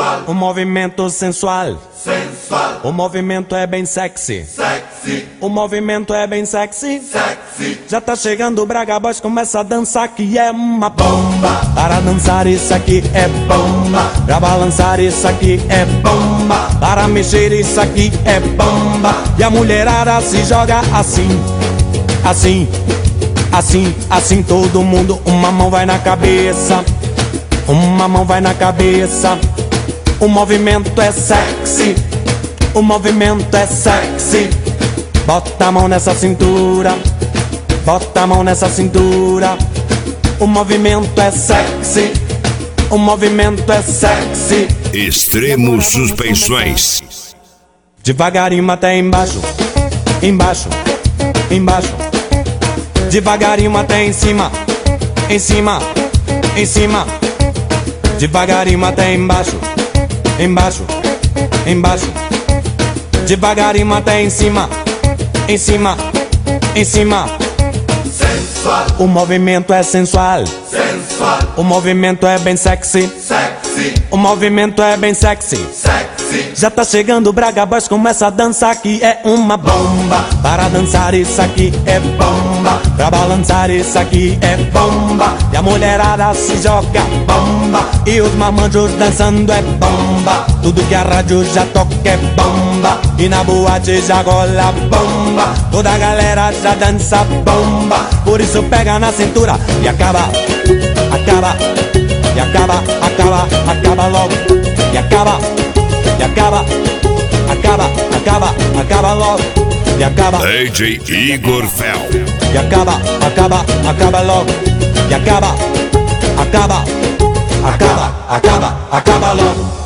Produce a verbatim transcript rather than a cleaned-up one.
sensual. O movimento sensual. Sensual. O movimento é bem sexy. Sexy. O movimento é bem sexy. Sexy. Já tá chegando o Braga Boys, começa a dançar que é uma bomba. Para dançar isso aqui é bomba. Pra balançar isso aqui é bomba. Para mexer isso aqui é bomba. E a mulherada se joga assim, assim, assim, assim. Todo mundo, uma mão vai na cabeça, uma mão vai na cabeça. O movimento é sexy, o movimento é sexy. Bota a mão nessa cintura, bota a mão nessa cintura. O movimento é sexy, o movimento é sexy. Extremo Suspensões. Devagarinho até embaixo, embaixo, embaixo. Devagarinho até em cima, em cima, em cima. Devagarinho até embaixo, embaixo, embaixo. Devagarinho até em cima, em cima, em cima. Sensual. O movimento é sensual. Sensual. O movimento é bem sexy. Sexy. O movimento é bem sexy. Sexy. Já tá chegando o Braga Boys, começa a dançar que é uma bomba. Para dançar isso aqui é bomba. Pra balançar isso aqui é bomba. E a mulherada se joga bomba. E os marmanjos dançando é bomba. Tudo que a rádio já toca é bomba. E na boate já rola bomba. Toda a galera já dança bomba. Por isso pega na cintura e acaba, acaba, e acaba, acaba, acaba logo. E acaba, e acaba, acaba, acaba, acaba logo. E acaba, D J Igor Fel. e acaba, acaba, acaba logo. E acaba, acaba, acaba, acaba, acaba logo.